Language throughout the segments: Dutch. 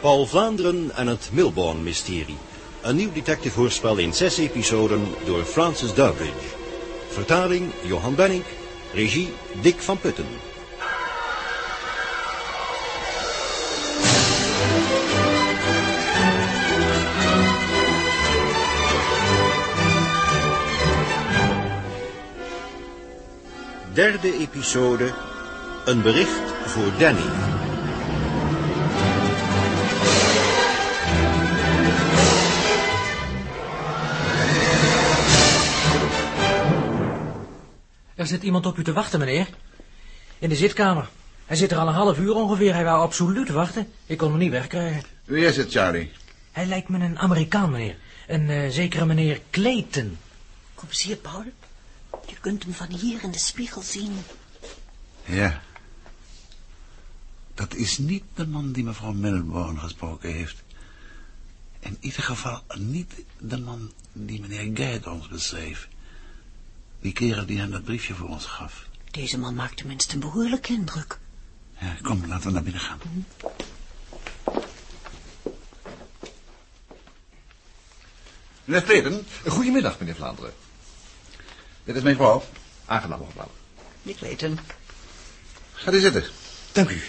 Paul Vlaanderen en het Milbourne-mysterie. Een nieuw detective-hoorspel in 6 episoden door Francis Durbridge. Vertaling Johan Benink. Regie Dick van Putten. Derde episode. Een bericht voor Danny. Er zit iemand op u te wachten, meneer. In de zitkamer. Hij zit er al een half uur ongeveer. Hij wou absoluut wachten. Ik kon hem niet wegkrijgen. Wie is het, Charlie? Hij lijkt me een Amerikaan, meneer. Een zekere meneer Clayton. Kom eens hier, Paul. Je kunt hem van hier in de spiegel zien. Ja. Dat is niet de man die mevrouw Milbourne gesproken heeft. In ieder geval niet de man die meneer Guide ons beschreef. Die kerel die hem dat briefje voor ons gaf. Deze man maakt tenminste een behoorlijke indruk. Ja, kom, laten we naar binnen gaan. Meneer Clayton. Goedemiddag, meneer Vlaanderen. Dit is mijn vrouw. Aangenaam, mevrouw. Ik weet het. Gaat u zitten. Dank u.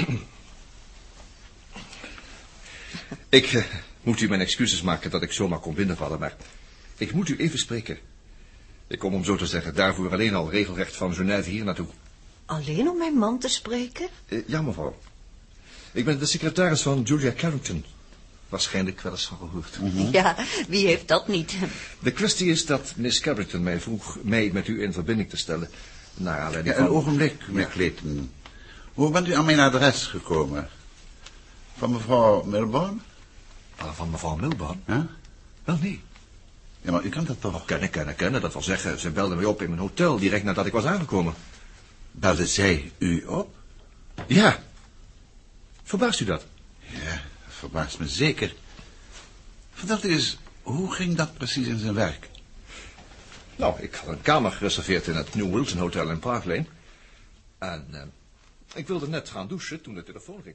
Ik moet u mijn excuses maken dat ik zomaar kon binnenvallen, maar ik moet u even spreken. Ik kom om zo te zeggen daarvoor alleen al regelrecht van Genève hier naartoe. Alleen om mijn man te spreken? Ja, mevrouw. Ik ben de secretaris van Julia Carrington. Waarschijnlijk wel eens van gehoord. Ja, wie heeft dat niet? De kwestie is dat Miss Carrington mij vroeg mij met u in verbinding te stellen. Naar aanleiding Ja, een ogenblik, meneer Clayton. Hoe bent u aan mijn adres gekomen? Van mevrouw Milbourne? Van mevrouw Milbourne? Huh? Wel, nee. Ja, maar u kent dat toch? Kennen. Dat wil zeggen, ze belde mij op in mijn hotel direct nadat ik was aangekomen. Belde zij u op? Ja. Verbaast u dat? Ja, dat verbaast me zeker. Vertelt u eens, hoe ging dat precies in zijn werk? Nou, ik had een kamer gereserveerd in het New Wilton Hotel in Park Lane. En ik wilde net gaan douchen toen de telefoon ging.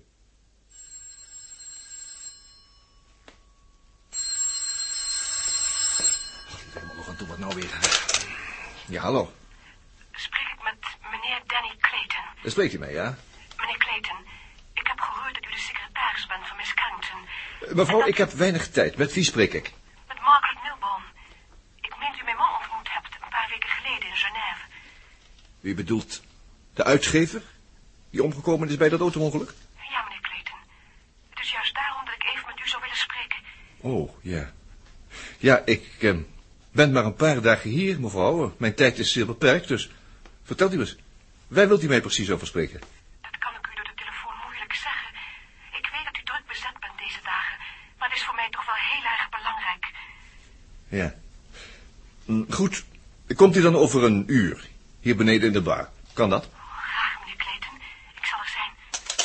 Helemaal nog aan toe, wat nou weer? Ja, hallo. Spreek ik met meneer Danny Clayton? Spreekt u mij, ja? Meneer Clayton, ik heb gehoord dat u de secretaris bent van Miss Carrington. Mevrouw, ik heb weinig tijd. Met wie spreek ik? Met Margaret Milbourne. Ik meen dat u mijn man ontmoet hebt een paar weken geleden in Genève. U bedoelt de uitgever? Die omgekomen is bij dat auto-ongeluk? Ja, meneer Clayton. Het is juist daarom dat ik even met u zou willen spreken. Oh, ja. Ja, ik ben maar een paar dagen hier, mevrouw. Mijn tijd is zeer beperkt, dus vertelt u eens. Waar wilt u mij precies over spreken? Dat kan ik u door de telefoon moeilijk zeggen. Ik weet dat u druk bezet bent deze dagen, maar het is voor mij toch wel heel erg belangrijk. Ja. Goed, komt u dan over een uur, hier beneden in de bar. Kan dat? Graag, meneer Clayton. Ik zal er zijn.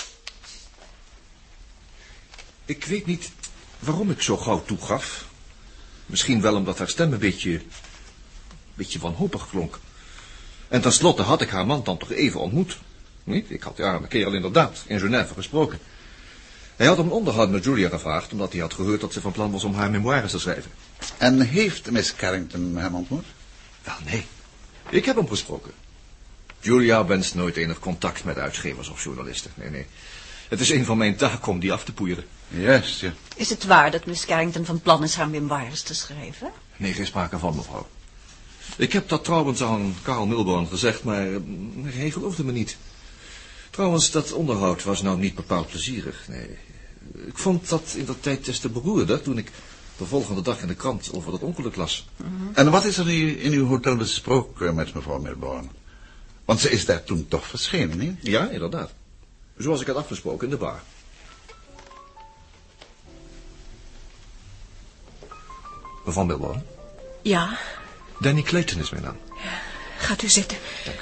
Ik weet niet waarom ik zo gauw toegaf. Misschien wel omdat haar stem een beetje wanhopig klonk. En tenslotte had ik haar man dan toch even ontmoet. Niet? Ik had die arme kerel inderdaad in Genève gesproken. Hij had om onderhoud met Julia gevraagd, omdat hij had gehoord dat ze van plan was om haar memoires te schrijven. En heeft Miss Carrington hem ontmoet? Wel, nee. Ik heb hem gesproken. Julia wenst nooit enig contact met uitgevers of journalisten. Nee. Het is een van mijn taken om die af te poeieren. Juist, ja. Is het waar dat Miss Carrington van plan is haar memoires te schrijven? Nee, geen sprake van, mevrouw. Ik heb dat trouwens aan Carl Milbourne gezegd, maar hij geloofde me niet. Trouwens, dat onderhoud was nou niet bepaald plezierig, nee. Ik vond dat in dat tijd des te beroerder toen ik de volgende dag in de krant over dat ongeluk las. En wat is er in uw hotel besproken met mevrouw Milbourne? Want ze is daar toen toch verschenen, niet? Ja, inderdaad. Zoals ik had afgesproken in de bar. Mevrouw Milbourne? Ja. Danny Clayton is mijn naam. Gaat u zitten. Dank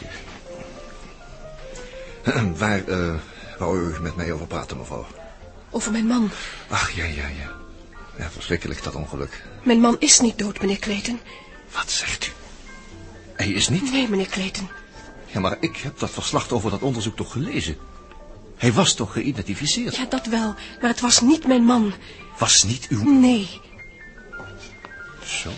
u. Waar wou u met mij over praten, mevrouw? Over mijn man. Ach, ja. Ja, verschrikkelijk, dat ongeluk. Mijn man is niet dood, meneer Clayton. Wat zegt u? Hij is niet? Nee, meneer Clayton. Ja, maar ik heb dat verslag over dat onderzoek toch gelezen. Hij was toch geïdentificeerd? Ja, dat wel, maar het was niet mijn man. Was niet uw... Nee. Zo.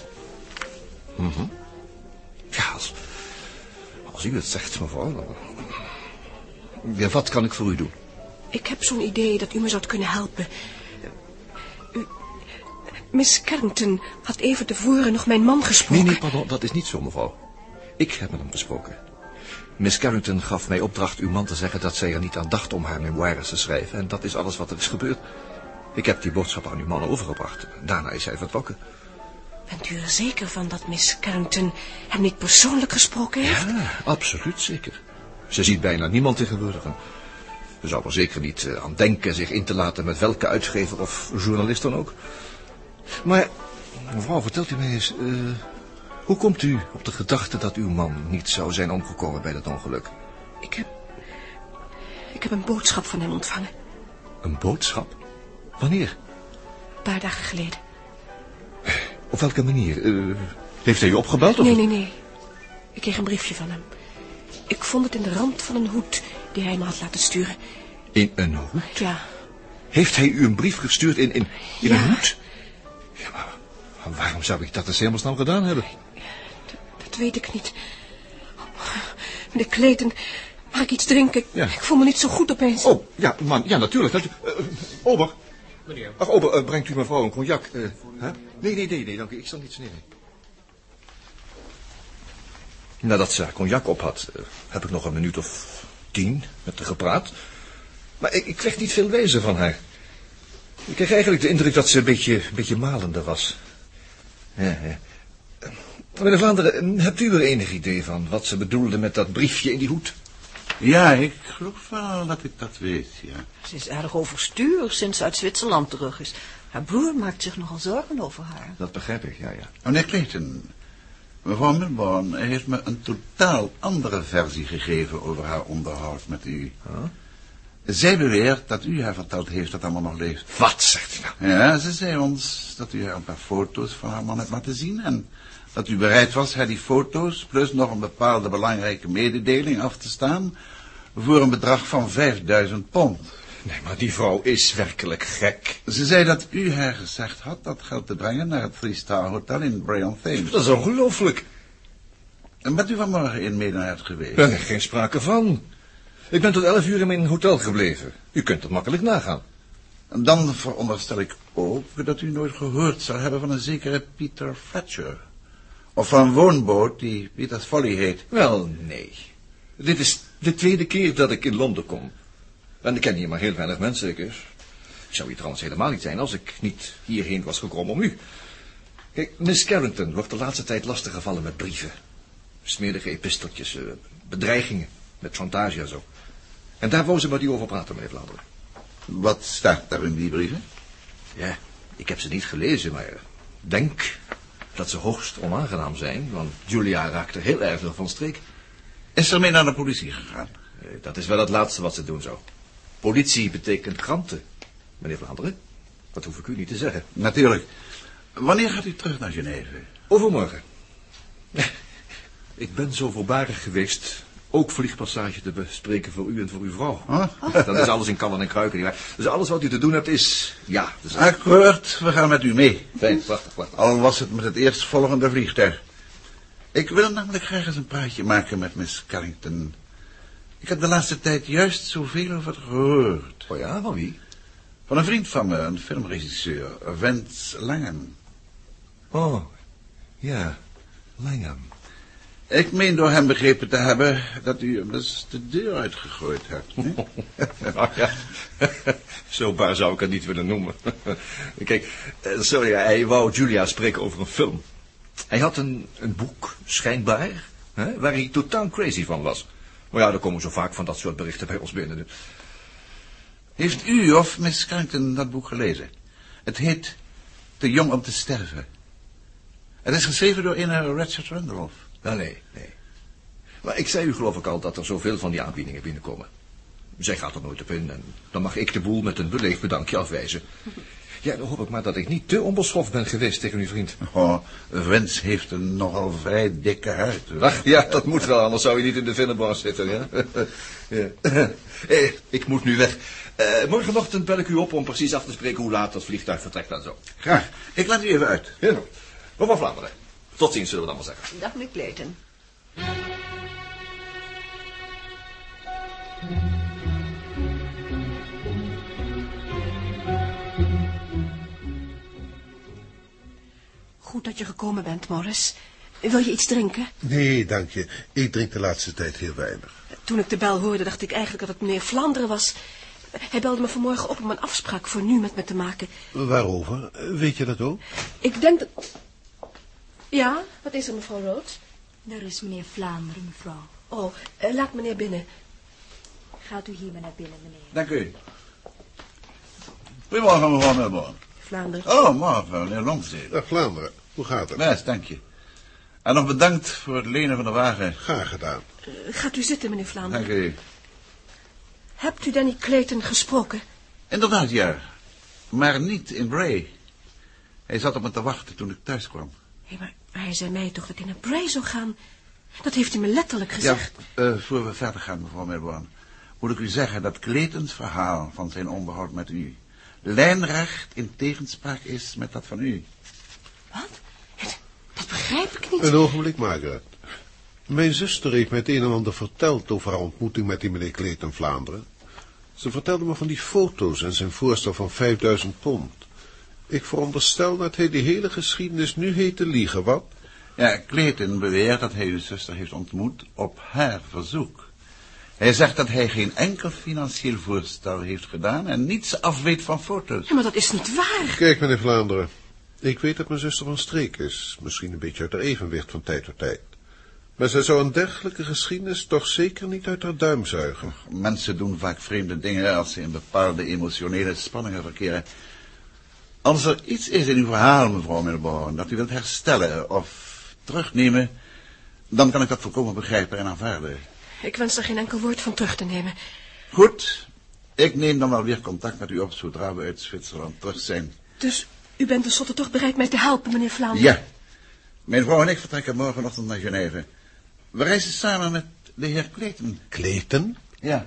Ja, als u het zegt, mevrouw. Dan... Ja, wat kan ik voor u doen? Ik heb zo'n idee dat u me zou kunnen helpen. Miss Carrington had even tevoren nog mijn man gesproken. Nee, pardon, dat is niet zo, mevrouw. Ik heb met hem gesproken. Miss Carrington gaf mij opdracht uw man te zeggen dat zij er niet aan dacht om haar memoires te schrijven. En dat is alles wat er is gebeurd. Ik heb die boodschap aan uw man overgebracht. Daarna is hij vertrokken. Bent u er zeker van dat Miss Carrington hem niet persoonlijk gesproken heeft? Ja, absoluut zeker. Ze ziet bijna niemand tegenwoordig. Ze zou er zeker niet aan denken zich in te laten met welke uitgever of journalist dan ook. Maar, mevrouw, vertelt u mij eens... hoe komt u op de gedachte dat uw man niet zou zijn omgekomen bij dat ongeluk? Ik heb een boodschap van hem ontvangen. Een boodschap? Wanneer? Een paar dagen geleden. Op welke manier? Heeft hij u opgebeld? Of... Nee. Ik kreeg een briefje van hem. Ik vond het in de rand van een hoed die hij me had laten sturen. In een hoed? Ja. Heeft hij u een brief gestuurd in een hoed? Ja, maar waarom zou ik dat eens helemaal snel gedaan hebben? Dat weet ik niet. Meneer Clayton, mag ik iets drinken? Ja. Ik voel me niet zo goed opeens. Oh, ja, man, ja, natuurlijk. Ober. Meneer. Ach, Ober, brengt u mevrouw een cognac? Hè? Nee, dank u. Ik zal niets nemen. Nadat ze haar cognac op had, heb ik nog een minuut of 10 met haar gepraat. Maar ik kreeg niet veel wijzer van haar. Ik kreeg eigenlijk de indruk dat ze een beetje malender was. Ja. Meneer Vlaanderen, hebt u er enig idee van wat ze bedoelde met dat briefje in die hoed? Ja, ik geloof wel dat ik dat weet, ja. Ze is erg overstuur sinds ze uit Zwitserland terug is. Haar broer maakt zich nogal zorgen over haar. Dat begrijp ik, ja. Meneer Clayton, mevrouw Milborn heeft me een totaal andere versie gegeven over haar onderhoud met u. Huh? Zij beweert dat u haar verteld heeft dat haar man nog leeft. Wat zegt u nou? Ja, ze zei ons dat u haar een paar foto's van haar man hebt laten zien en dat u bereid was haar die foto's plus nog een bepaalde belangrijke mededeling af te staan voor een bedrag van 5000 pond. Nee, maar die vrouw is werkelijk gek. Ze zei dat u haar gezegd had dat geld te brengen naar het 3-star hotel in Bray-on-Thames. Dat is ongelooflijk. En bent u vanmorgen in Maidenhead geweest? Er is geen sprake van. Ik ben tot 11 uur in mijn hotel gebleven. U kunt dat makkelijk nagaan. Dan veronderstel ik ook dat u nooit gehoord zou hebben van een zekere Peter Fletcher. Of van een woonboot die Peter's Folly heet. Wel, nee. Dit is de tweede keer dat ik in Londen kom. En ik ken hier maar heel weinig mensen, ik zou hier trouwens helemaal niet zijn als ik niet hierheen was gekomen om u. Kijk, Miss Carrington wordt de laatste tijd lastiggevallen met brieven. Smerige episteltjes, bedreigingen, met chantage en zo. En daar wou ze met u over praten, meneer Vlaanderen. Wat staat daar in die brieven? Ja, ik heb ze niet gelezen, maar denk dat ze hoogst onaangenaam zijn, want Julia raakte heel erg van streek. Is er mee naar de politie gegaan? Dat is wel het laatste wat ze doen zou. Politie betekent kranten, meneer Vlaanderen. Dat hoef ik u niet te zeggen. Natuurlijk. Wanneer gaat u terug naar Genève? Overmorgen. Ik ben zo voorbarig geweest ook vliegpassage te bespreken voor u en voor uw vrouw. Huh? Dat is alles in kannen en kruiken. Nietwaar? Dus alles wat u te doen hebt is... Ja. Dus... Akkoord, we gaan met u mee. Fijn, prachtig. Al was het met het eerstvolgende vliegtuig. Ik wil namelijk graag eens een praatje maken met Miss Carrington. Ik heb de laatste tijd juist zoveel over het gehoord. Oh ja, van wie? Van een vriend van me, een filmregisseur, Vince Langham. Oh, ja, Langham. Ik meen door hem begrepen te hebben dat u hem dus de deur uitgegooid hebt. Nou ja, zo bar zou ik het niet willen noemen. Kijk, sorry, hij wou Julia spreken over een film. Hij had een boek, schijnbaar, hè, waar hij totaal crazy van was. Maar ja, er komen zo vaak van dat soort berichten bij ons binnen. Heeft u of Miss Carrington dat boek gelezen? Het heet Te jong om te sterven. Het is geschreven door een Richard Randolph. Nou, nee. Maar ik zei u geloof ik al dat er zoveel van die aanbiedingen binnenkomen. Zij gaat er nooit op in en dan mag ik de boel met een beleefd bedankje afwijzen. Ja, dan hoop ik maar dat ik niet te onbeschoft ben geweest tegen uw vriend. Oh, Vince heeft een nogal vrij dikke huid. Hoor. Ach, ja, dat moet wel, anders zou je niet in de Vinnenbar zitten, ja. Ja. Ik moet nu weg. Morgenochtend bel ik u op om precies af te spreken hoe laat dat vliegtuig vertrekt en zo. Graag. Ik laat u even uit. Ja. Mevrouw Vlaanderen. Tot ziens, zullen we dan maar zeggen. Dag, meneer Clayton. Goed dat je gekomen bent, Morris. Wil je iets drinken? Nee, dank je. Ik drink de laatste tijd heel weinig. Toen ik de bel hoorde, dacht ik eigenlijk dat het meneer Vlaanderen was. Hij belde me vanmorgen op om een afspraak voor nu met me te maken. Waarover? Weet je dat ook? Ik denk dat... Ja, wat is er, mevrouw Rhodes? Daar is meneer Vlaanderen, mevrouw. Oh, laat meneer binnen. Gaat u hier maar naar binnen, meneer. Dank u. Goedemorgen, mevrouw Melbourne. Vlaanderen. Oh, morgen, meneer Longstede. Dag Vlaanderen, hoe gaat het? Best, dank je. En nog bedankt voor het lenen van de wagen. Graag gedaan. Gaat u zitten, meneer Vlaanderen. Dank u. Hebt u Danny Clayton gesproken? Inderdaad, ja. Maar niet in Bray. Hij zat op me te wachten toen ik thuis kwam. Hé, maar hij zei mij toch dat hij naar Bray zou gaan? Dat heeft hij me letterlijk gezegd. Ja, voor we verder gaan, mevrouw Melbourne, moet ik u zeggen dat Claytons verhaal van zijn onderhoud met u lijnrecht in tegenspraak is met dat van u. Wat? Dat begrijp ik niet. Een ogenblik, Margaret. Mijn zuster heeft mij het een en ander verteld over haar ontmoeting met die meneer Clayton Vlaanderen. Ze vertelde me van die foto's en zijn voorstel van 5000 pond. Ik veronderstel dat hij die hele geschiedenis nu heet te liegen, wat? Ja, Clayton beweert dat hij uw zuster heeft ontmoet op haar verzoek. Hij zegt dat hij geen enkel financieel voorstel heeft gedaan en niets afweet van foto's. Ja, maar dat is niet waar. Kijk, meneer Vlaanderen. Ik weet dat mijn zuster van streek is. Misschien een beetje uit haar evenwicht van tijd tot tijd. Maar zij zou een dergelijke geschiedenis toch zeker niet uit haar duim zuigen. Mensen doen vaak vreemde dingen als ze in bepaalde emotionele spanningen verkeren. Als er iets is in uw verhaal, mevrouw Melbourne, dat u wilt herstellen of terugnemen, dan kan ik dat volkomen begrijpen en aanvaarden. Ik wens er geen enkel woord van terug te nemen. Goed, ik neem dan wel weer contact met u op zodra we uit Zwitserland terug zijn. Dus u bent tenslotte toch bereid mij te helpen, meneer Vlaanderen? Ja. Mijn vrouw en ik vertrekken morgenochtend naar Genève. We reizen samen met de heer Clayton. Clayton? Ja.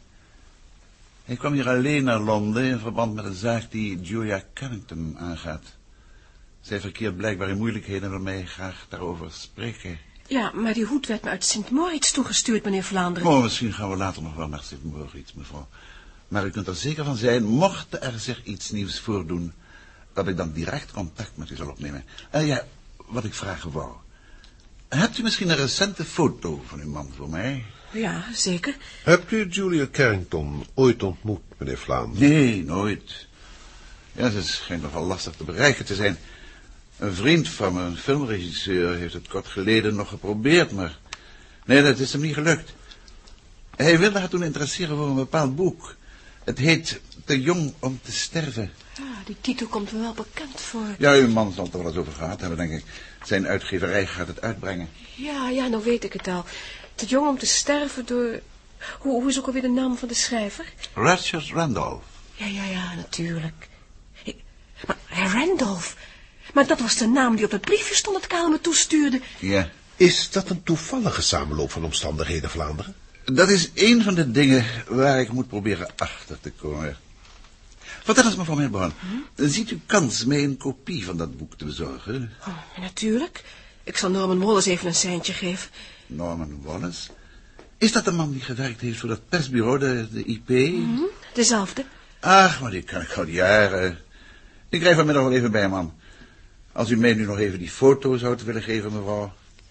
Hij kwam hier alleen naar Londen in verband met een zaak die Julia Carrington aangaat. Zij verkeert blijkbaar in moeilijkheden en wil mij graag daarover spreken. Ja, maar die hoed werd me uit Sint Moritz toegestuurd, meneer Vlaanderen. Oh, misschien gaan we later nog wel naar Sint Moritz, mevrouw. Maar u kunt er zeker van zijn, mocht er zich iets nieuws voordoen, dat ik dan direct contact met u zal opnemen. Ja, wat ik vragen wou. Hebt u misschien een recente foto van uw man voor mij? Ja, zeker. Hebt u Julia Carrington ooit ontmoet, meneer Vlaanderen? Nee, nooit. Ja, ze schijnt nogal lastig te bereiken te zijn. Een vriend van me, een filmregisseur, heeft het kort geleden nog geprobeerd, maar... Nee, dat is hem niet gelukt. Hij wilde haar toen interesseren voor een bepaald boek. Het heet Te jong om te sterven. Ja, die titel komt me wel bekend voor. Ja, uw man zal het er wel eens over gehad hebben, denk ik. Zijn uitgeverij gaat het uitbrengen. Ja, nou weet ik het al. Te jong om te sterven door... Hoe is ook alweer de naam van de schrijver? Richard Randolph. Ja, natuurlijk. Maar Randolph... Maar dat was de naam die op het briefje stond dat Karel me toestuurde. Ja. Is dat een toevallige samenloop van omstandigheden, Vlaanderen? Dat is een van de dingen waar ik moet proberen achter te komen. Vertel eens, mevrouw Melbourne. Ziet u kans mij een kopie van dat boek te bezorgen? Oh, natuurlijk. Ik zal Norman Wallace even een seintje geven. Norman Wallace? Is dat de man die gewerkt heeft voor dat persbureau, de IP? Dezelfde. Ach, maar die kan ik al jaren. Ik krijg vanmiddag wel even bij, man. Als u mij nu nog even die foto zou willen geven, mevrouw.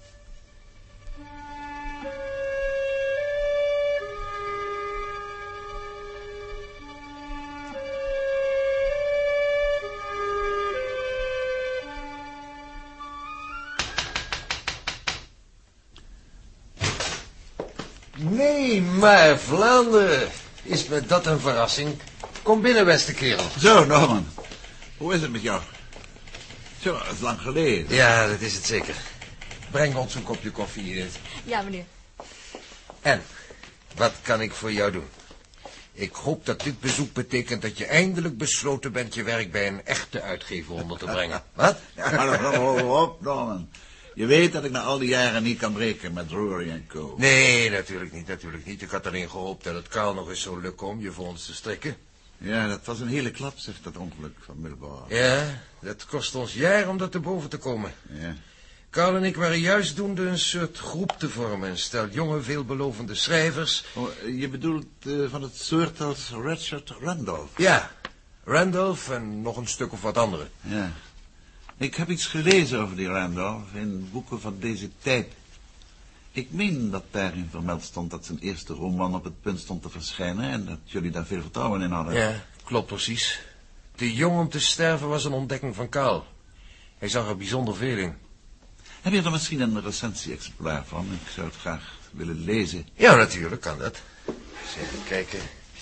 Nee, maar Vlaanderen. Is me dat een verrassing? Kom binnen, beste kerel. Zo, Norman. Hoe is het met jou? Zo, het is lang geleden. Ja, dat is het zeker. Breng ons een kopje koffie, Edith. Ja, meneer. En, wat kan ik voor jou doen? Ik hoop dat dit bezoek betekent dat je eindelijk besloten bent je werk bij een echte uitgever onder te brengen. Wat? Ja, hou op, Norman. Je weet dat ik na al die jaren niet kan breken met Drury & Co. Nee, natuurlijk niet. Ik had alleen gehoopt dat het Carl nog eens zou lukken om je voor ons te strikken. Ja, dat was een hele klap, zegt dat ongeluk van Milborn. Ja, dat kost ons jaren om dat te boven te komen. Ja. Carl en ik waren juist doende een soort groep te vormen. Een stel jonge, veelbelovende schrijvers. Oh, je bedoelt van het soort als Richard Randolph? Ja, Randolph en nog een stuk of wat andere. Ja. Ik heb iets gelezen over die Randolph in boeken van deze tijd. Ik meen dat daarin vermeld stond dat zijn eerste roman op het punt stond te verschijnen en dat jullie daar veel vertrouwen in hadden. Ja, klopt precies. Te jong om te sterven was een ontdekking van Carl. Hij zag er bijzonder veel in. Heb je er misschien een recensie-exemplaar van? Ik zou het graag willen lezen. Ja, natuurlijk kan dat. Eens even kijken.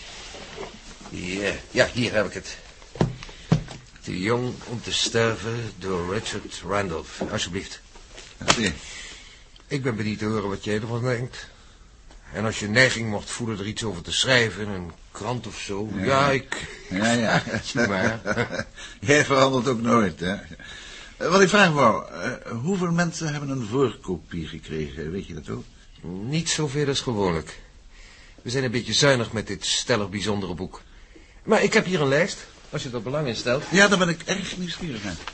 Ja, hier heb ik het. Te jong om te sterven door Richard Randolph. Alsjeblieft. Merci. Ik ben benieuwd te horen wat jij ervan denkt. En als je neiging mocht voelen er iets over te schrijven, een krant of zo. Ja, Ja. maar. Jij verandert ook nooit, hè? Wat ik vraag wou, hoeveel mensen hebben een voorkopie gekregen, weet je dat ook? Niet zoveel als gewoonlijk. We zijn een beetje zuinig met dit stellig bijzondere boek. Maar ik heb hier een lijst, als je er belang in stelt. Ja, daar ben ik erg nieuwsgierig aan.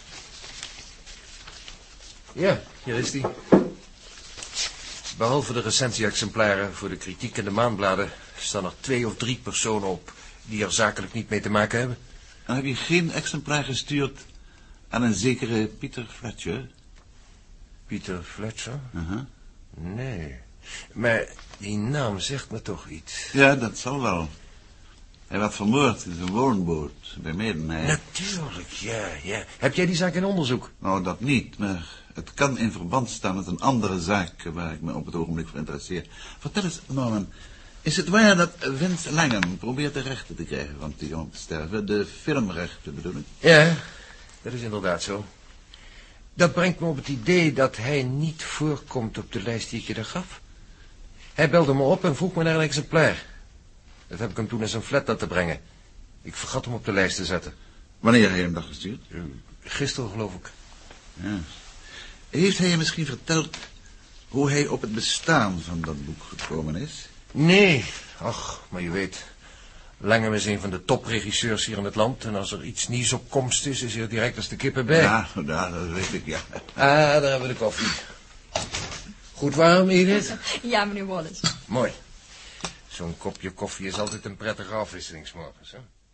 Ja, hier is die. Behalve de recensie-exemplaren voor de kritiek en de maandbladen staan er 2 of 3 personen op die er zakelijk niet mee te maken hebben. Dan heb je geen exemplaar gestuurd aan een zekere Peter Fletcher? Peter Fletcher? Uh-huh. Nee, maar die naam zegt me toch iets. Ja, dat zal wel. Hij werd vermoord in zijn woonboot bij Maidenhead. Natuurlijk, ja. Heb jij die zaak in onderzoek? Nou, dat niet, maar het kan in verband staan met een andere zaak waar ik me op het ogenblik voor interesseer. Vertel eens, Norman, is het waar dat Vince Langham probeert de rechten te krijgen van die jongen te sterven? De filmrechten bedoel ik? Ja, dat is inderdaad zo. Dat brengt me op het idee dat hij niet voorkomt op de lijst die ik je daar gaf. Hij belde me op en vroeg me naar een exemplaar. Dat heb ik hem toen in zijn flat laten brengen. Ik vergat hem op de lijst te zetten. Wanneer hij hem dat gestuurd? Gisteren, geloof ik. Ja. Heeft hij je misschien verteld hoe hij op het bestaan van dat boek gekomen is? Nee, ach, maar je weet, Langham is een van de topregisseurs hier in het land. En als er iets nieuws op komst is hij er direct als de kippen bij. Ja, dat weet ik, ja. Ah, daar hebben we de koffie. Goed warm, Edith? Ja, meneer Wallace. Mooi. Zo'n kopje koffie is altijd een prettige afwisseling 's morgens, hè?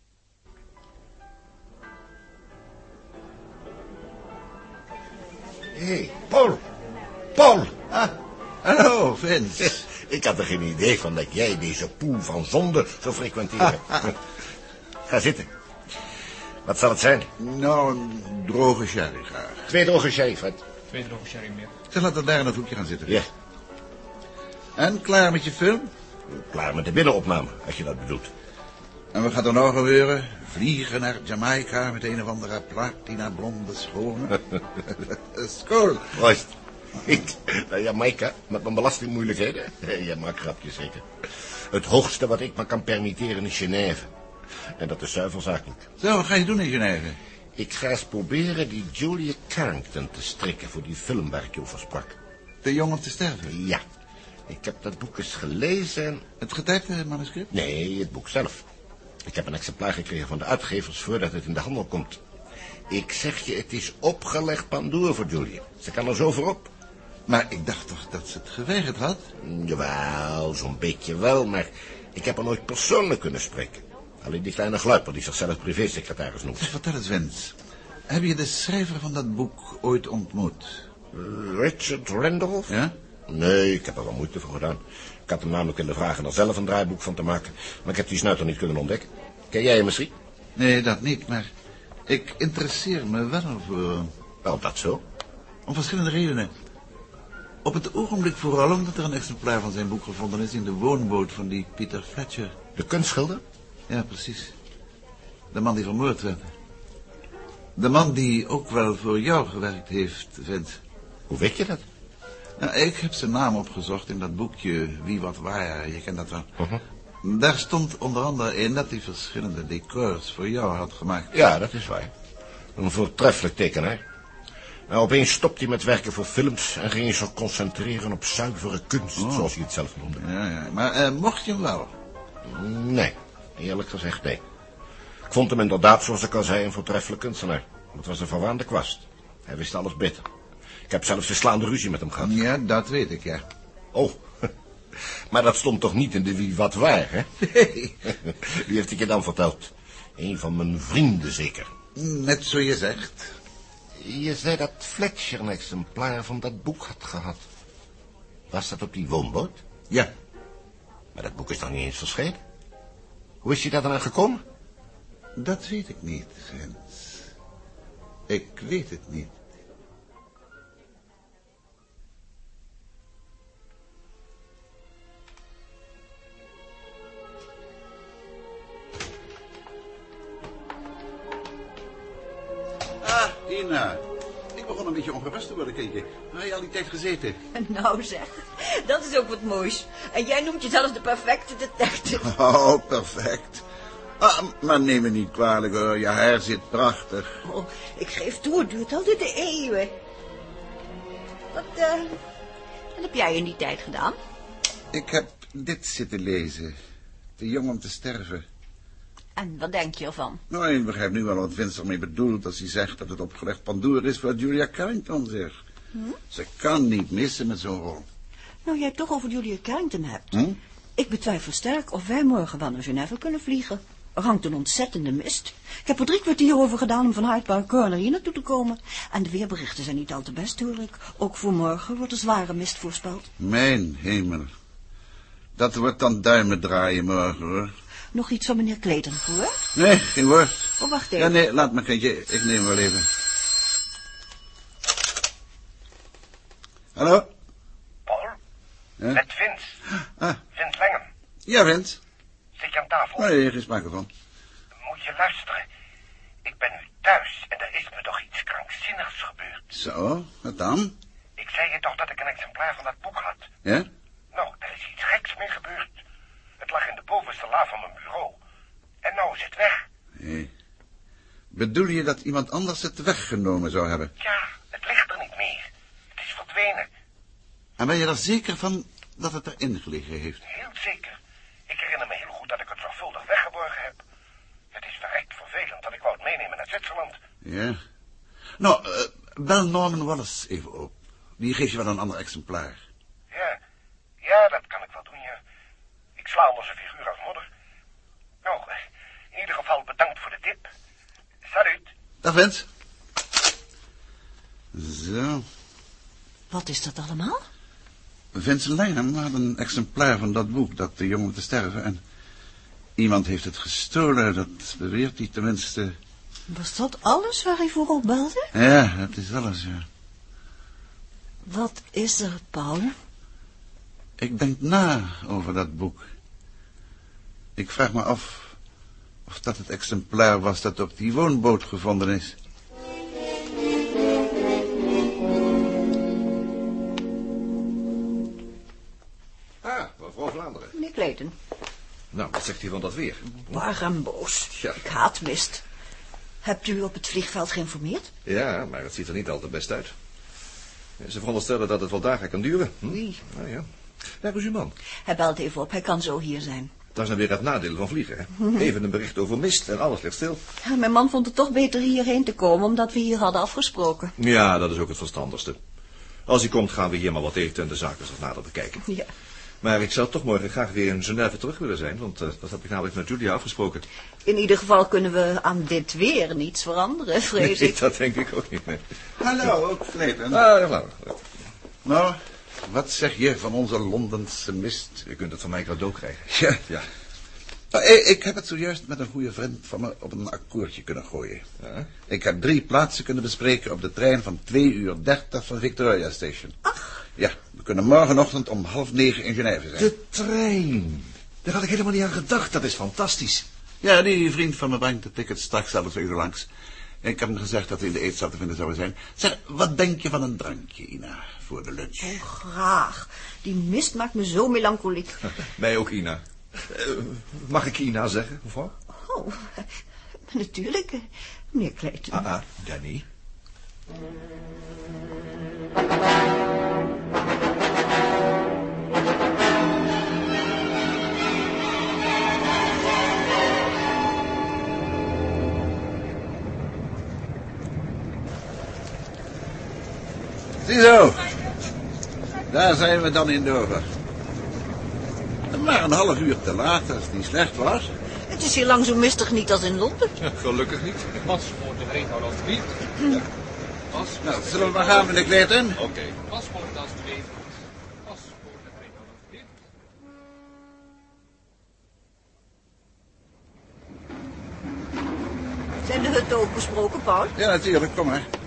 Hé, Paul. Paul. Ah, hallo, Vince. Ik had er geen idee van dat jij deze poel van zonde zou frequenteren. Ga zitten. Wat zal het zijn? Nou, een droge sherry graag. 2 droge sherry, Fred. 2 droge sherry meer. Zeg, laten we daar in het hoekje gaan zitten. Ja. En klaar met je film? Klaar met de binnenopname, als je dat bedoelt. En wat gaat er nou gebeuren? Vliegen naar Jamaica met een of andere platina blonde schone? Skool. Proost. Ik naar Jamaica met mijn belastingmoeilijkheden? Je maakt grapjes zeker. Het hoogste wat ik me kan permitteren is Genève. En dat is zuiverzakelijk. Zo, wat ga je doen in Genève? Ik ga eens proberen die Julia Carrington te strikken voor die film waar ik je over sprak. Te jong om te sterven? Ja. Ik heb dat boek eens gelezen en... Het getypte manuscript? Nee, het boek zelf. Ik heb een exemplaar gekregen van de uitgevers voordat het in de handel komt. Ik zeg je, het is opgelegd pandoer voor Julia. Ze kan er zo voor op. Maar ik dacht toch dat ze het geweigerd had? Jawel, zo'n beetje wel, maar ik heb haar nooit persoonlijk kunnen spreken. Alleen die kleine gluiper die zichzelf privésecretaris noemt. Vertel eens, Vince. Heb je de schrijver van dat boek ooit ontmoet? Richard Randolph? Ja? Nee, ik heb er wel moeite voor gedaan. Ik had hem namelijk willen vragen er zelf een draaiboek van te maken. Maar ik heb die snuiter niet kunnen ontdekken. Ken jij hem misschien? Nee, dat niet, maar ik interesseer me wel voor... Wel, dat zo. Om verschillende redenen. Op het ogenblik vooral omdat er een exemplaar van zijn boek gevonden is in de woonboot van die Peter Fletcher. De kunstschilder? Ja, precies. De man die vermoord werd. De man die ook wel voor jou gewerkt heeft, Vince. Hoe weet je dat? Nou, ik heb zijn naam opgezocht in dat boekje Wie wat waar, je kent dat wel. Daar stond onder andere in dat hij verschillende decors voor jou had gemaakt. Ja, dat is waar. Een voortreffelijk tekenaar. Maar opeens stopte hij met werken voor films en ging hij zich concentreren op zuivere kunst, zoals hij het zelf noemde. Ja. Maar mocht je hem wel? Nee, eerlijk gezegd nee. Ik vond hem inderdaad, zoals ik al zei, een voortreffelijk kunstenaar. Het was een verwaande kwast. Hij wist alles beter. Ik heb zelfs een slaande ruzie met hem gehad. Ja, dat weet ik, ja. Oh, maar dat stond toch niet in de wie wat waar, hè? Nee. Wie heeft het je dan verteld? Een van mijn vrienden zeker. Net zo je zegt. Je zei dat Fletcher een exemplaar van dat boek had gehad. Was dat op die woonboot? Ja. Maar dat boek is nog niet eens verschenen. Hoe is je daar dan aan gekomen? Dat weet ik niet, Vince. Ik weet het niet. Ah, Ina. Ik begon een beetje ongerust te worden, kindje. Waar heb je al die tijd gezeten? Nou zeg, dat is ook wat moois. En jij noemt jezelf de perfecte detective. Oh, perfect. Ah, maar neem me niet kwalijk hoor, je haar zit prachtig. Oh, ik geef toe, het duurt altijd de eeuwen. Wat heb jij in die tijd gedaan? Ik heb dit zitten lezen. Te jong om te sterven. En wat denk je ervan? Nou, ik begrijp nu wel wat Vince ermee bedoelt als hij zegt dat het opgelegd pandoer is wat Julia Carrington zegt. Ze kan niet missen met zo'n rol. Nou, jij het toch over Julia Carrington hebt. Ik betwijfel sterk of wij morgen wel naar Genève kunnen vliegen. Er hangt een ontzettende mist. Ik heb er 3 kwartier over gedaan om van Hyde Park Corner hier naartoe te komen. En de weerberichten zijn niet al te best, hoor ik. Ook voor morgen wordt er zware mist voorspeld. Mijn hemel. Dat wordt dan duimen draaien morgen, hoor. Nog iets van meneer Clayton, hoor? Nee, geen woord. Oh, wacht even. Ja, nee, laat me, kindje. Ik neem wel even. Hallo? Paul? Ja? Met Vince. Vince Langham. Ja, Vince. Zit je aan tafel? Nee, geen sprake van. Moet je luisteren. Ik ben nu thuis en er is me toch iets krankzinnigs gebeurd. Zo, wat dan? Ik zei je toch dat ik een exemplaar van dat boek had? Ja? Nou, er is iets geks mee gebeurd. Het lag in de bovenste la van mijn bureau. En nou is het weg. Nee. Bedoel je dat iemand anders het weggenomen zou hebben? Ja, het ligt er niet meer. Het is verdwenen. En ben je er zeker van dat het erin gelegen heeft? Heel zeker. Ik herinner me heel goed dat ik het zorgvuldig weggeborgen heb. Het is verrekt vervelend dat ik wou het meenemen naar Zwitserland. Ja. Nou, bel Norman Wallace even op. Die geeft je wel een ander exemplaar. Ja, dat kan ik wel doen, ja. Ik sla onder zijn figuur als modder. Nou, in ieder geval bedankt voor de tip. Salut. Dag, Vince. Zo. Wat is dat allemaal? Vince Langham had een exemplaar van dat boek, dat te jong om te sterven. En iemand heeft het gestolen, dat beweert hij tenminste. Was dat alles waar hij voor opbelde? Ja, dat is alles, ja. Wat is er, Paul? Ik denk na over dat boek. Ik vraag me af of dat het exemplaar was dat op die woonboot gevonden is. Mevrouw Vlaanderen. Meneer Clayton. Nou, wat zegt u van dat weer? Bar en boos. Ja. Ik haat mist. Hebt u op het vliegveld geïnformeerd? Ja, maar het ziet er niet al te best uit. Ze veronderstellen dat het wel dagen kan duren. Oei. Nou ja. Daar is uw man. Hij belt even op, hij kan zo hier zijn. Dat is dan weer het nadeel van vliegen, hè? Even een bericht over mist en alles ligt stil. Ja, mijn man vond het toch beter hierheen te komen, omdat we hier hadden afgesproken. Ja, dat is ook het verstandigste. Als hij komt, gaan we hier maar wat eten en de zaken eens nader bekijken. Ja. Maar ik zou toch morgen graag weer in Genève terug willen zijn, want dat heb ik namelijk met Julia afgesproken. In ieder geval kunnen we aan dit weer niets veranderen, vrees Nee, ik. dat denk ik ook niet, nee. Hallo, ook Clayton. Ja. Nou, wat zeg je van onze Londense mist? Je kunt het van mij cadeau krijgen. Ja. Nou, ik heb het zojuist met een goede vriend van me op een akkoordje kunnen gooien. Ja? Ik heb 3 plaatsen kunnen bespreken op de trein van 2:30 van Victoria Station. Ach. Ja, we kunnen morgenochtend om 8:30 in Genève zijn. De trein. Daar had ik helemaal niet aan gedacht. Dat is fantastisch. Ja, die vriend van me brengt de tickets straks zelfs even langs. Ik heb hem gezegd dat we in de eetzaal te vinden zouden zijn. Zeg, wat denk je van een drankje, Ina, voor de lunch? Oh, graag. Die mist maakt me zo melancholiek. Mij ook, Ina. Mag ik Ina zeggen, mevrouw? Oh, natuurlijk, meneer Clayton. Danny. Ziezo. Daar zijn we dan in Dover. Maar een half uur te laat, als het niet slecht was. Het is hier lang zo mistig niet als in Londen. Ja, gelukkig niet. Paspoort erin, alsjeblieft. Ja. Nou, zullen we maar gaan, meneer Clayton? Oké. Paspoort alsjeblieft. Paspoort erin, alsjeblieft. Zijn de hutten ook besproken, Paul? Ja, natuurlijk, kom maar.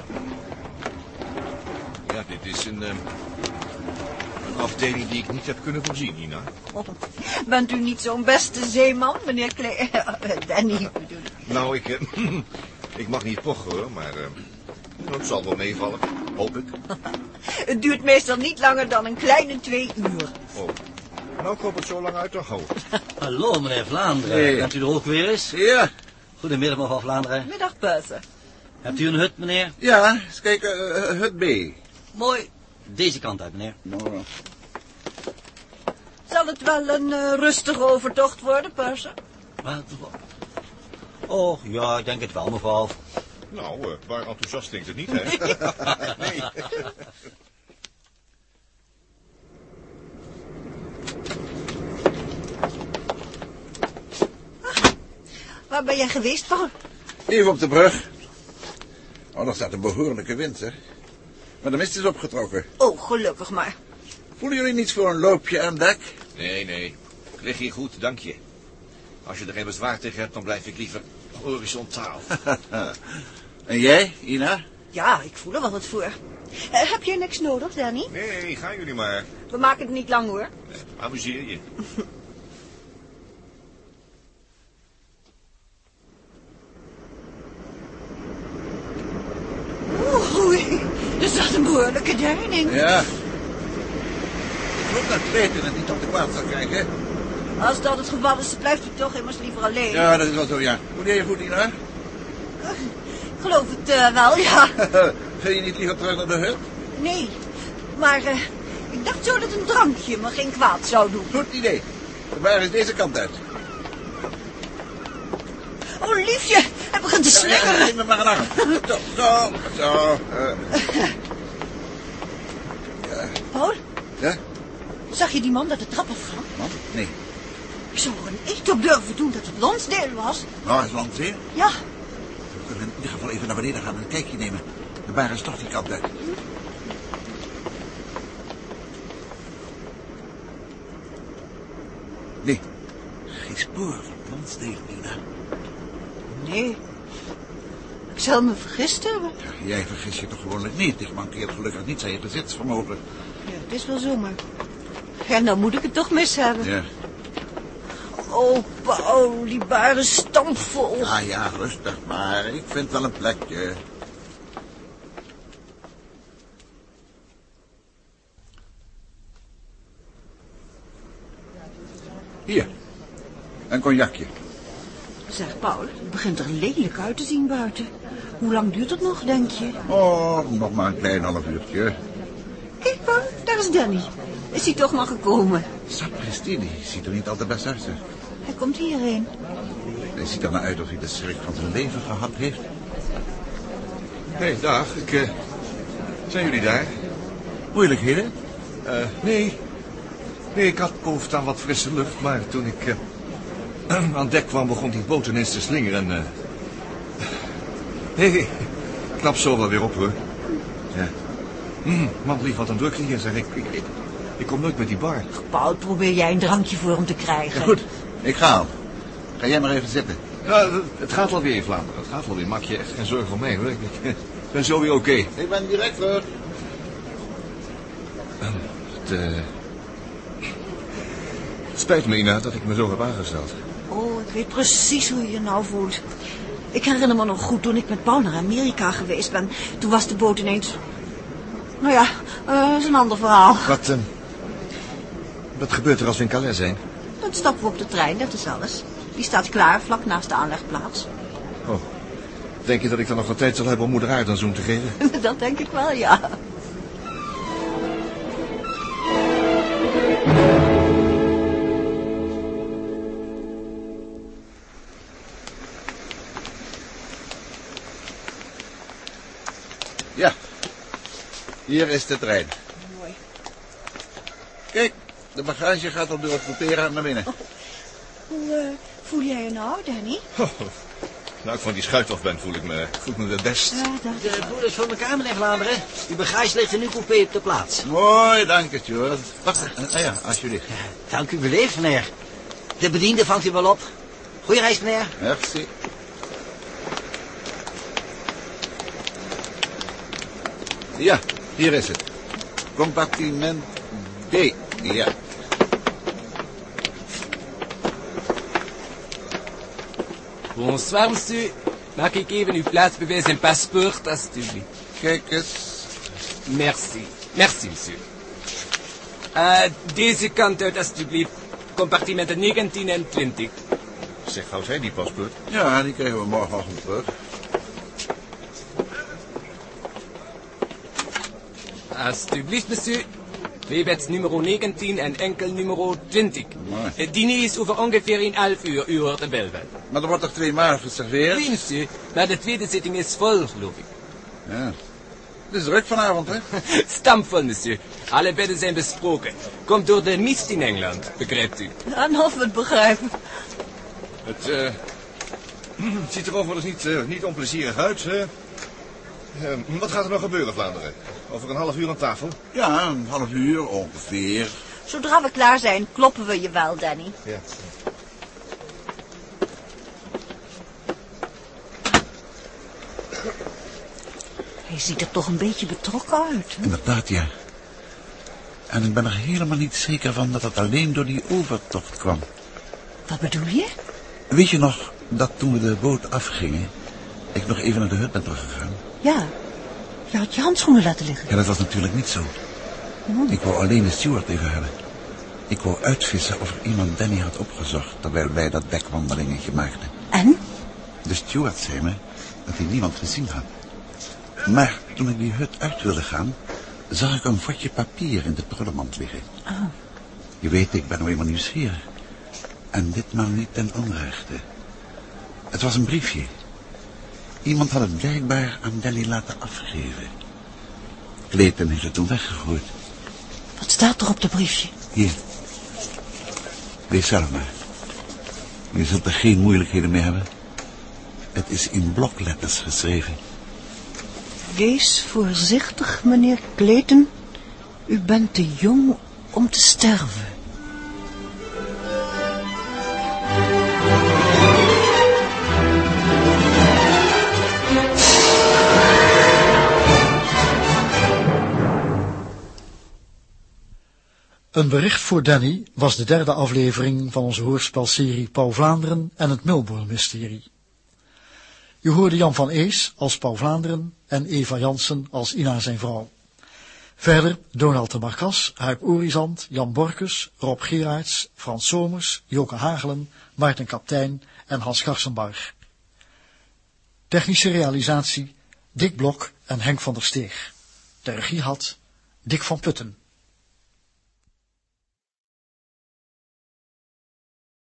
Ja, dit is een afdeling die ik niet heb kunnen voorzien, Ina. Oh, bent u niet zo'n beste zeeman, meneer Danny bedoel ik. Nou, ik mag niet pochen, hoor, maar het zal wel meevallen, hoop ik. Het duurt meestal niet langer dan een kleine 2 uur. Oh, nou, ik hoop het zo lang uit te houden. Hallo, meneer Vlaanderen. Hey. Bent u er ook weer eens? Ja. Goedemiddag, mevrouw Vlaanderen. Middag, Purser. Hebt u een hut, meneer? Ja, eens kijken, hut B. Mooi. Deze kant uit, meneer. Nou, Zal het wel een rustige overtocht worden, Purser? Wat? Oh, ja, ik denk het wel, mevrouw. Nou, waar enthousiast klinkt het niet, hè? Nee. Waar ben jij geweest, Paul? even op de brug. Oh, daar staat een behoorlijke wind, hè. Maar de mist is opgetrokken. Oh, gelukkig maar. Voelen jullie niets voor een loopje aan dek? Nee. Ik lig hier goed, dank je. Als je er geen bezwaar tegen hebt, dan blijf ik liever horizontaal. En jij, Ina? Ja, ik voel er wel wat voor. Heb je niks nodig, Danny? Nee, gaan jullie maar. We maken het niet lang, hoor. Amuseer je. Oei, er staat een behoorlijke deining. Ja. Ik hoop dat Clayton het niet op de kwaad zal krijgen. Als dat het geval is, blijft u toch immers liever alleen. Ja, dat is wel zo, ja. Voel jij je goed, Ina? Ik geloof het wel, ja. Wil je niet liever terug naar de hut? Nee, maar ik dacht zo dat een drankje me geen kwaad zou doen. Goed idee. De bar is deze kant uit. Oh, liefje, hij begint te slingeren. Geef me maar een arm. Zo. Ja. Paul? Ja? Zag je die man dat de trap afkwam? Man? Nee. Ik zou er een eet op durven doen dat het Lonsdale was. Nou, is Lonsdale? Ja. We kunnen in ieder geval even naar beneden gaan en een kijkje nemen. De bar is toch die kant uit. Nee. Geen spoor van Lonsdale, Nina. Nee. Ik zal me vergist hebben. Ja, jij vergis je toch gewoonlijk niet. Ik mankeer gelukkig niet zijn je bezitsvermogen. Ja, het is wel zo, maar... Ja, nou moet ik het toch mis hebben. Ja. Oh, Paul, die bar is stampvol. Ja, rustig maar. Ik vind wel een plekje. Hier. Een cognacje. Zeg, Paul, het begint er lelijk uit te zien buiten. Hoe lang duurt het nog, denk je? Oh, nog maar een klein half uurtje. Kijk, Paul, daar is Danny. Is hij toch maar gekomen? Sapristini ziet er niet al te best uit, zeg. Hij komt hierheen. Hij ziet er nou uit of hij de schrik van zijn leven gehad heeft. Hé, dag. Zijn jullie daar? Moeilijkheden? Nee. Nee, ik had behoefte aan wat frisse lucht, maar toen ik aan dek kwam, begon die boot ineens te slingeren en... Nee, knap zo wel weer op, hoor. Ja. Man, lief, wat een drukte hier, zeg. Ik kom nooit met die bar. Paul, probeer jij een drankje voor hem te krijgen. Ja, goed, ik ga al. Ga jij maar even zitten. Ja, het gaat wel weer in Vlaanderen. Het gaat wel weer. Maak je echt geen zorgen om mij, hoor. Ik ben zo weer oké. Ik ben direct terug. Het spijt me, Ina, dat ik me zo heb aangesteld. Oh, ik weet precies hoe je je nou voelt. Ik herinner me nog goed toen ik met Paul naar Amerika geweest ben. Toen was de boot ineens... Nou ja, dat is een ander verhaal. Wat gebeurt er als we in Calais zijn? Dan stappen we op de trein, dat is alles. Die staat klaar, vlak naast de aanlegplaats. Oh, denk je dat ik dan nog wat tijd zal hebben om moeder Aarde een zoen te geven? Dat denk ik wel, ja. Ja, hier is de trein. Mooi. Kijk, de bagage gaat al door het couperen naar binnen. Hoe voel jij je nou, Danny? Nou, ik van die schuit af ben, voel ik me het best. Ja, dat is De wel. boel is voor elkaar, meneer Vlaanderen. Uw bagage ligt in uw coupé op de plaats. Mooi, dank je, Stuart. Wacht, ja, alsjeblieft. Dank u beleefd, meneer. De bediende vangt u wel op. Goeie reis, meneer. Merci. Ja, hier is het. Compartiment D, ja. Bonsoir, monsieur. Mag ik even uw plaatsbewijs en paspoort, alstublieft? Kijk eens. Merci. Merci, monsieur. Deze kant uit, alstublieft. Compartimenten 19 en 20. Zeg, houdt hij die paspoort? Ja, die krijgen we morgenochtend terug. Alstublieft, monsieur. Webets nummer 19 en enkel nummer 20. Mooi. Het diner is over ongeveer 1,5 uur. U hoort de bel wel. Maar er wordt toch 2 maal geserveerd? Oui, monsieur. Maar de tweede zitting is vol, geloof ik. Ja. Het is druk vanavond, hè? Stampvol, monsieur. Alle bedden zijn besproken. Komt door de mist in Engeland, begrijpt u? En of we het begrijpen. Het ziet er overigens niet onplezierig uit. Wat gaat er nog gebeuren, Vlaanderen? Over een half uur aan tafel? Ja, een half uur ongeveer. Zodra we klaar zijn, kloppen we je wel, Danny. Ja. Hij ziet er toch een beetje betrokken uit. Hè? Inderdaad, ja. En ik ben er helemaal niet zeker van dat het alleen door die overtocht kwam. Wat bedoel je? Weet je nog dat toen we de boot afgingen, ik nog even naar de hut ben teruggegaan? Ja. Je had je handschoenen laten liggen. Ja, dat was natuurlijk niet zo. Ik wou alleen de steward even hebben. Ik wou uitvissen of er iemand Danny had opgezocht terwijl wij dat dekwandelingetje maakten. En? De steward zei me dat hij niemand gezien had. Maar toen ik die hut uit wilde gaan, zag ik een vatje papier in de prullenmand liggen. Oh. Je weet, ik ben nou eenmaal nieuwsgierig. En ditmaal niet ten onrechte. Het was een briefje. Iemand had het blijkbaar aan Danny laten afgeven. Clayton heeft het toen weggegooid. Wat staat er op de briefje? Hier. Lees zelf maar. Je zult er geen moeilijkheden mee hebben. Het is in blokletters geschreven. Wees voorzichtig, meneer Clayton. U bent te jong om te sterven. Een bericht voor Danny was de derde aflevering van onze hoorspelserie Paul Vlaanderen en het Milbourne-mysterie. Je hoorde Jan van Ees als Paul Vlaanderen en Eva Jansen als Ina zijn vrouw. Verder Donald de Marcas, Huip Orizant, Jan Borkus, Rob Gerards, Frans Somers, Joke Hagelen, Maarten Kaptein en Hans Garsenbarg. Technische realisatie Dick Blok en Henk van der Steeg. De regie had Dick van Putten.